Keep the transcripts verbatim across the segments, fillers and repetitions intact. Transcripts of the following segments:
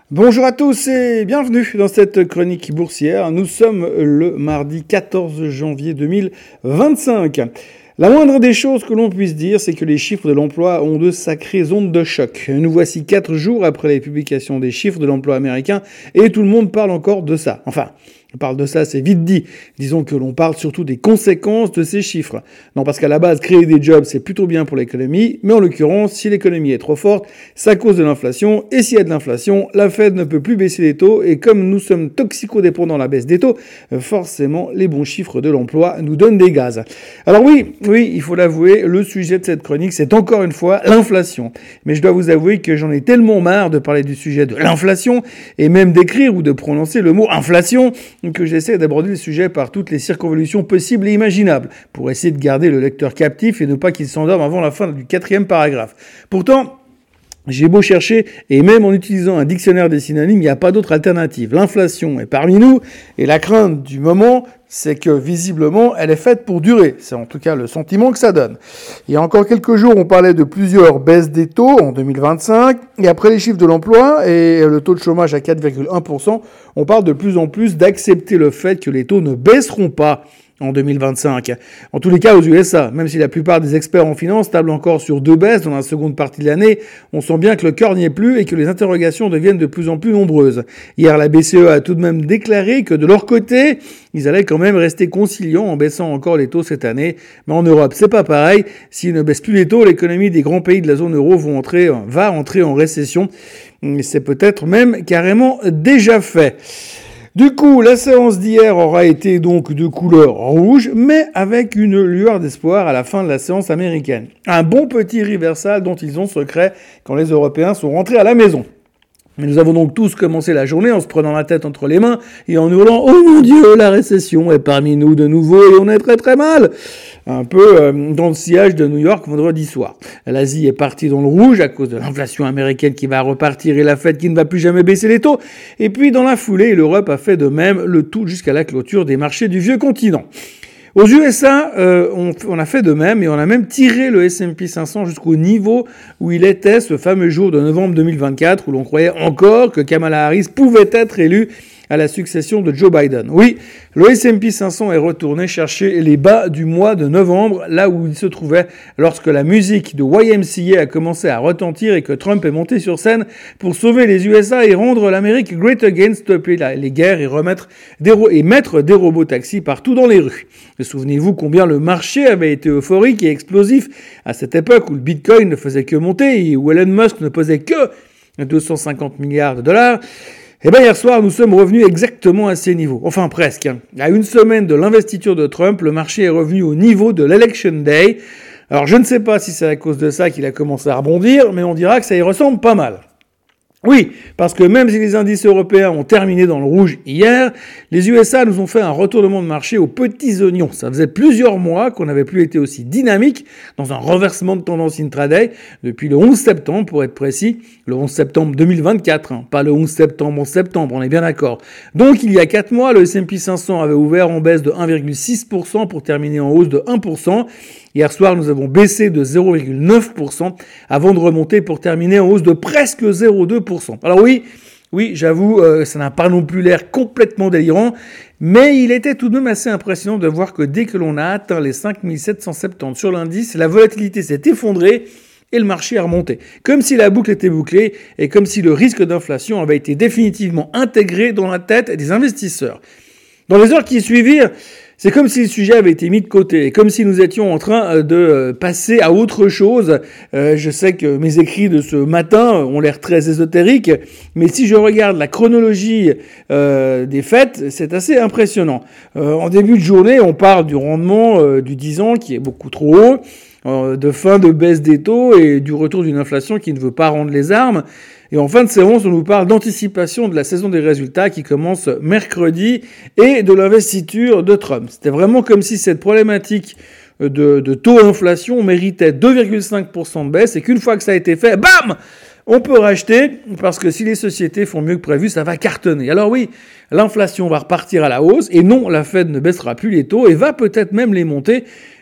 Bonjour à tous et bienvenue dans cette chronique boursière. Nous sommes le mardi quatorze janvier deux mille vingt-cinq. La moindre des choses que l'on puisse dire, c'est que les chiffres de l'emploi ont de sacrées ondes de choc. Nous voici quatre jours après les publications des chiffres de l'emploi américain et tout le monde parle encore de ça. Enfin, on parle de ça, c'est vite dit. Disons que l'on parle surtout des conséquences de ces chiffres. Non, parce qu'à la base, créer des jobs, c'est plutôt bien pour l'économie, mais en l'occurrence, si l'économie est trop forte, ça cause de l'inflation, et s'il y a de l'inflation, la Fed ne peut plus baisser les taux, et comme nous sommes toxico-dépendants à la baisse des taux, forcément, les bons chiffres de l'emploi nous donnent des gaz. Alors oui, oui, il faut l'avouer, le sujet de cette chronique, c'est encore une fois l'inflation. Mais je dois vous avouer que j'en ai tellement marre de parler du sujet de l'inflation, et même d'écrire ou de prononcer le mot inflation, que j'essaie d'aborder le sujet par toutes les circonvolutions possibles et imaginables, pour essayer de garder le lecteur captif et ne pas qu'il s'endorme avant la fin du quatrième paragraphe. Pourtant, j'ai beau chercher, et même en utilisant un dictionnaire des synonymes, il n'y a pas d'autre alternative. L'inflation est parmi nous, et la crainte du moment, c'est que visiblement, elle est faite pour durer. C'est en tout cas le sentiment que ça donne. Il y a encore quelques jours, on parlait de plusieurs baisses des taux en deux mille vingt-cinq, et après les chiffres de l'emploi et le taux de chômage à quatre virgule un pour cent, on parle de plus en plus d'accepter le fait que les taux ne baisseront pas en deux mille vingt-cinq. En tous les cas, aux U S A, même si la plupart des experts en finance tablent encore sur deux baisses dans la seconde partie de l'année, on sent bien que le cœur n'y est plus et que les interrogations deviennent de plus en plus nombreuses. Hier, la B C E a tout de même déclaré que de leur côté, ils allaient quand même rester conciliants en baissant encore les taux cette année. Mais en Europe, c'est pas pareil. S'ils ne baissent plus les taux, l'économie des grands pays de la zone euro vont entrer, va entrer en récession. C'est peut-être même carrément déjà fait. Du coup, la séance d'hier aura été donc de couleur rouge, mais avec une lueur d'espoir à la fin de la séance américaine. Un bon petit reversal dont ils ont secret quand les Européens sont rentrés à la maison. Mais nous avons donc tous commencé la journée en se prenant la tête entre les mains et en hurlant « Oh mon Dieu, la récession est parmi nous de nouveau et on est très très mal !» Un peu euh, dans le sillage de New York vendredi soir. L'Asie est partie dans le rouge à cause de l'inflation américaine qui va repartir et la Fed qui ne va plus jamais baisser les taux. Et puis dans la foulée, l'Europe a fait de même, le tout jusqu'à la clôture des marchés du vieux continent. Aux U S A, euh, on, on a fait de même et on a même tiré le S and P cinq cents jusqu'au niveau où il était ce fameux jour de novembre deux mille vingt-quatre où l'on croyait encore que Kamala Harris pouvait être élue à la succession de Joe Biden. Oui, le S and P cinq cents est retourné chercher les bas du mois de novembre, là où il se trouvait lorsque la musique de Y M C A a commencé à retentir et que Trump est monté sur scène pour sauver les U S A et rendre l'Amérique great again, stopper les guerres et remettre des ro- et mettre des robots taxis partout dans les rues. Souvenez-vous combien le marché avait été euphorique et explosif à cette époque où le Bitcoin ne faisait que monter et où Elon Musk ne pesait que deux cent cinquante milliards de dollars. Eh bien, hier soir, nous sommes revenus exactement à ces niveaux. Enfin, presque. À une semaine de l'investiture de Trump, le marché est revenu au niveau de l'Election Day. Alors, je ne sais pas si c'est à cause de ça qu'il a commencé à rebondir, mais on dira que ça y ressemble pas mal. Oui, parce que même si les indices européens ont terminé dans le rouge hier, les U S A nous ont fait un retournement de marché aux petits oignons. Ça faisait plusieurs mois qu'on n'avait plus été aussi dynamique dans un renversement de tendance intraday depuis le onze septembre, pour être précis, le onze septembre deux mille vingt-quatre, hein, pas le onze septembre en septembre, on est bien d'accord. Donc il y a quatre mois, le S and P cinq cents avait ouvert en baisse de un virgule six pour cent pour terminer en hausse de un pour cent. Hier soir, nous avons baissé de zéro virgule neuf pour cent avant de remonter pour terminer en hausse de presque zéro virgule deux pour cent. Alors oui, oui, j'avoue, euh, ça n'a pas non plus l'air complètement délirant, mais il était tout de même assez impressionnant de voir que dès que l'on a atteint les cinq mille sept cent soixante-dix sur l'indice, la volatilité s'est effondrée et le marché a remonté. Comme si la boucle était bouclée et comme si le risque d'inflation avait été définitivement intégré dans la tête des investisseurs. Dans les heures qui suivirent, c'est comme si le sujet avait été mis de côté, comme si nous étions en train de passer à autre chose. Euh, je sais que mes écrits de ce matin ont l'air très ésotériques, mais si je regarde la chronologie euh, des fêtes, c'est assez impressionnant. Euh, en début de journée, on parle du rendement euh, du dix ans qui est beaucoup trop haut, euh, de fin de baisse des taux et du retour d'une inflation qui ne veut pas rendre les armes. Et en fin de séance, on nous parle d'anticipation de la saison des résultats qui commence mercredi et de l'investiture de Trump. C'était vraiment comme si cette problématique de, de taux inflation méritait deux virgule cinq pour cent de baisse et qu'une fois que ça a été fait, bam, on peut racheter parce que si les sociétés font mieux que prévu, ça va cartonner. Alors oui, l'inflation va repartir à la hausse et non, la Fed ne baissera plus les taux et va peut-être même les monter.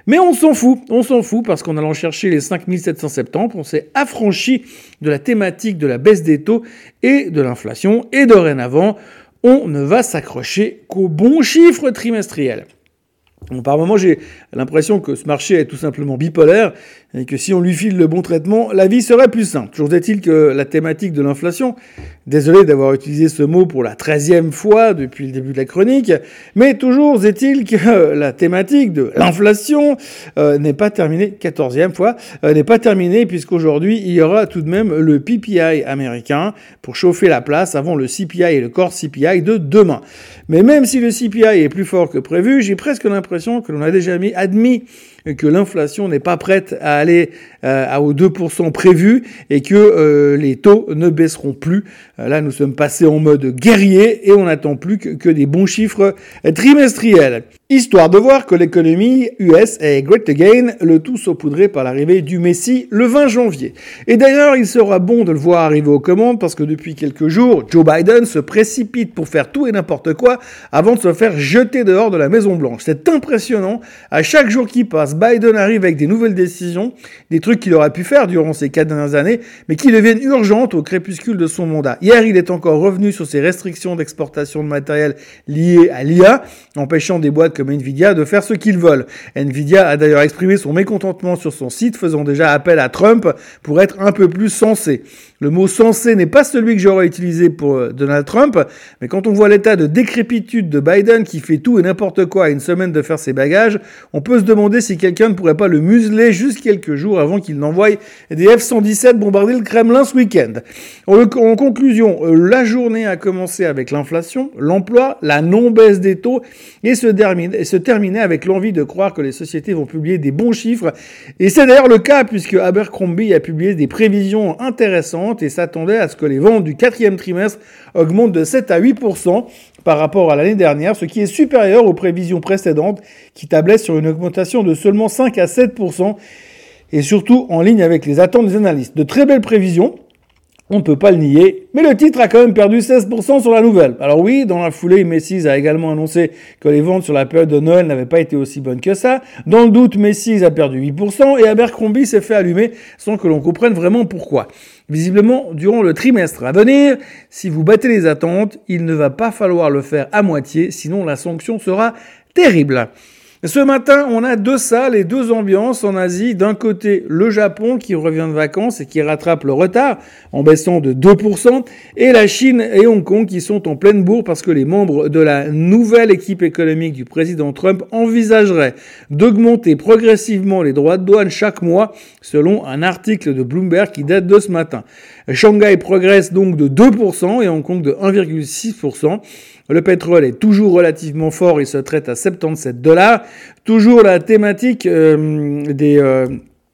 Mais on s'en fout, on s'en fout parce qu'en allant chercher les cinq mille sept cent soixante-dix, on s'est affranchi de la thématique de la baisse des taux et de l'inflation et dorénavant, on ne va s'accrocher qu'aux bons chiffres trimestriels. Bon, par moment, j'ai l'impression que ce marché est tout simplement bipolaire et que si on lui file le bon traitement, la vie serait plus simple. Toujours est-il que la thématique de l'inflation, désolé d'avoir utilisé ce mot pour la treizième fois depuis le début de la chronique, mais toujours est-il que la thématique de l'inflation euh, n'est pas terminée, quatorzième fois, euh, n'est pas terminée puisqu'aujourd'hui, il y aura tout de même le P P I américain pour chauffer la place avant le C P I et le core C P I de demain. Mais même si le C P I est plus fort que prévu, j'ai presque l'impression que l'on a déjà mis, admis que l'inflation n'est pas prête à aller euh, aux deux pour cent prévus et que euh, les taux ne baisseront plus. Euh, là, nous sommes passés en mode guerrier et on n'attend plus que, que des bons chiffres trimestriels. Histoire de voir que l'économie U S est great again, le tout saupoudré par l'arrivée du Messie le vingt janvier. Et d'ailleurs, il sera bon de le voir arriver aux commandes parce que depuis quelques jours, Joe Biden se précipite pour faire tout et n'importe quoi avant de se faire jeter dehors de la Maison-Blanche. C'est impressionnant. À chaque jour qui passe, Biden arrive avec des nouvelles décisions, des trucs qu'il aurait pu faire durant ces quatre dernières années, mais qui deviennent urgentes au crépuscule de son mandat. Hier, il est encore revenu sur ses restrictions d'exportation de matériel liées à l'I A, empêchant des boîtes comme Nvidia de faire ce qu'ils veulent. Nvidia a d'ailleurs exprimé son mécontentement sur son site, faisant déjà appel à Trump pour être un peu plus sensé. Le mot sensé n'est pas celui que j'aurais utilisé pour Donald Trump, mais quand on voit l'état de décrépitude de Biden qui fait tout et n'importe quoi à une semaine de faire ses bagages, on peut se demander si quelqu'un ne pourrait pas le museler juste quelques jours avant qu'il n'envoie des F cent dix-sept bombarder le Kremlin ce week-end. En, en conclusion, la journée a commencé avec l'inflation, l'emploi, la non-baisse des taux et se, termine, et se terminer avec l'envie de croire que les sociétés vont publier des bons chiffres. Et c'est d'ailleurs le cas puisque Abercrombie a publié des prévisions intéressantes et s'attendait à ce que les ventes du quatrième trimestre augmentent de sept à huit pour cent par rapport à l'année dernière, ce qui est supérieur aux prévisions précédentes qui tablaient sur une augmentation de seulement cinq à sept pour cent et surtout en ligne avec les attentes des analystes. De très belles prévisions, on ne peut pas le nier, mais le titre a quand même perdu seize pour cent sur la nouvelle. Alors oui, dans la foulée, Macy's a également annoncé que les ventes sur la période de Noël n'avaient pas été aussi bonnes que ça. Dans le doute, Macy's a perdu huit pour cent et Abercrombie s'est fait allumer sans que l'on comprenne vraiment pourquoi. Visiblement, durant le trimestre à venir, si vous battez les attentes, il ne va pas falloir le faire à moitié, sinon la sanction sera terrible. Ce matin, on a deux salles et deux ambiances en Asie. D'un côté, le Japon qui revient de vacances et qui rattrape le retard en baissant de deux pour cent. Et la Chine et Hong Kong qui sont en pleine bourre parce que les membres de la nouvelle équipe économique du président Trump envisageraient d'augmenter progressivement les droits de douane chaque mois, selon un article de Bloomberg qui date de ce matin. Shanghai progresse donc de deux pour cent et Hong Kong de un virgule six pour cent. Le pétrole est toujours relativement fort, il se traite à soixante-dix-sept dollars. Toujours la thématique euh, des... Euh,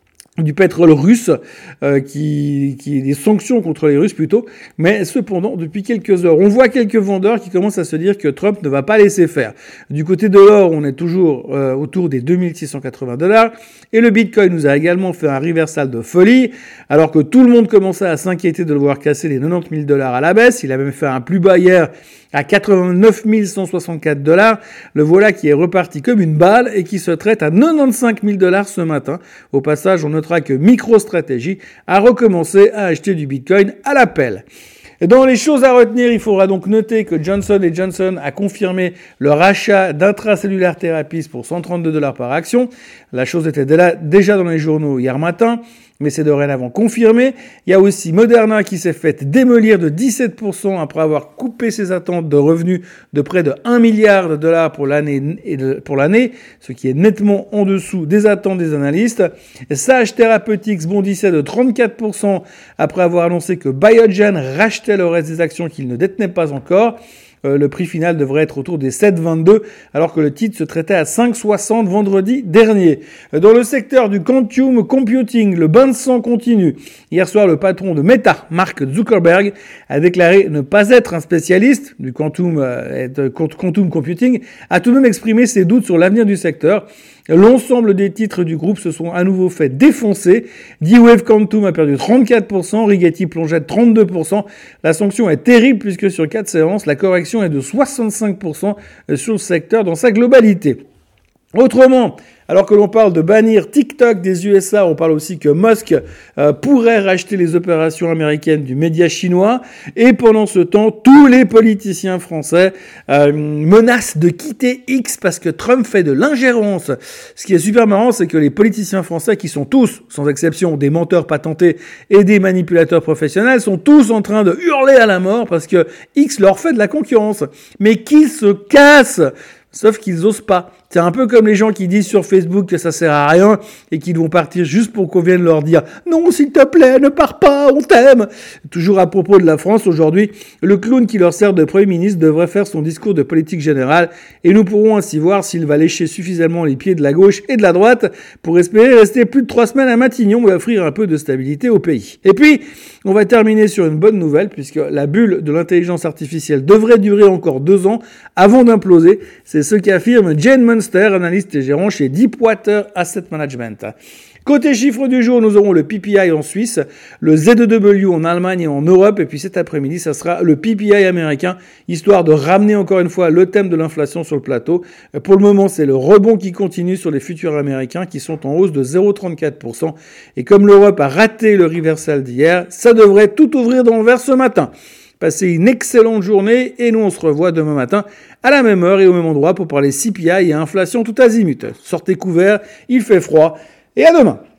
du pétrole russe, euh, qui, qui des sanctions contre les Russes plutôt, mais cependant, depuis quelques heures, on voit quelques vendeurs qui commencent à se dire que Trump ne va pas laisser faire. Du côté de l'or, on est toujours euh, autour des deux mille six cent quatre-vingts dollars, et le Bitcoin nous a également fait un reversal de folie, alors que tout le monde commençait à s'inquiéter de le voir casser les quatre-vingt-dix mille dollars à la baisse. Il a même fait un plus bas hier à quatre-vingt-neuf mille cent soixante-quatre dollars. Le voilà qui est reparti comme une balle et qui se traite à quatre-vingt-quinze mille dollars ce matin. Au passage, on notera que MicroStrategy a recommencé à acheter du Bitcoin à l'appel. Dans les choses à retenir, il faudra donc noter que Johnson and Johnson a confirmé le rachat d'Intracellular Therapies pour cent trente-deux dollars par action. La chose était déjà dans les journaux hier matin, mais c'est dorénavant confirmé. Il y a aussi Moderna qui s'est fait démolir de dix-sept pour cent après avoir coupé ses attentes de revenus de près de un milliard de dollars pour l'année, pour l'année, ce qui est nettement en dessous des attentes des analystes. Sage Therapeutics bondissait de trente-quatre pour cent après avoir annoncé que Biogen rachetait le reste des actions qu'il ne détenait pas encore. Euh, le prix final devrait être autour des sept virgule vingt-deux, alors que le titre se traitait à cinq virgule soixante vendredi dernier. Dans le secteur du quantum computing, le bain de sang continue. Hier soir, le patron de Meta, Mark Zuckerberg, a déclaré ne pas être un spécialiste du quantum, euh, quantum computing, a tout de même exprimé ses doutes sur l'avenir du secteur. L'ensemble des titres du groupe se sont à nouveau fait défoncer. D-Wave Quantum a perdu trente-quatre pour cent, Rigetti plongeait de trente-deux pour cent. La sanction est terrible puisque sur quatre séances, la correction est de soixante-cinq pour cent sur le secteur dans sa globalité. Autrement, Alors que l'on parle de bannir TikTok des U S A, on parle aussi que Musk euh, pourrait racheter les opérations américaines du média chinois. Et pendant ce temps, tous les politiciens français euh, menacent de quitter X parce que Trump fait de l'ingérence. Ce qui est super marrant, c'est que les politiciens français, qui sont tous, sans exception, des menteurs patentés et des manipulateurs professionnels, sont tous en train de hurler à la mort parce que X leur fait de la concurrence. Mais qu'ils se cassent! Sauf qu'ils osent pas. C'est un peu comme les gens qui disent sur Facebook que ça sert à rien et qu'ils vont partir juste pour qu'on vienne leur dire « Non, s'il te plaît, ne pars pas, on t'aime !» Toujours à propos de la France, aujourd'hui, le clown qui leur sert de Premier ministre devrait faire son discours de politique générale et nous pourrons ainsi voir s'il va lécher suffisamment les pieds de la gauche et de la droite pour espérer rester plus de trois semaines à Matignon et offrir un peu de stabilité au pays. Et puis, on va terminer sur une bonne nouvelle puisque la bulle de l'intelligence artificielle devrait durer encore deux ans avant d'imploser. C'est ce qu'affirme Jane Munster, analyste et gérant chez Deepwater Asset Management. Côté chiffres du jour, nous aurons le P P I en Suisse, le Z E W en Allemagne et en Europe, et puis cet après-midi, ça sera le P P I américain, histoire de ramener encore une fois le thème de l'inflation sur le plateau. Pour le moment, c'est le rebond qui continue sur les futurs américains qui sont en hausse de zéro virgule trente-quatre pour cent. Et comme l'Europe a raté le reversal d'hier, ça devrait tout ouvrir dans le vert ce matin. Passez une excellente journée et nous on se revoit demain matin à la même heure et au même endroit pour parler C P I et inflation tout azimut. Sortez couverts, il fait froid et à demain.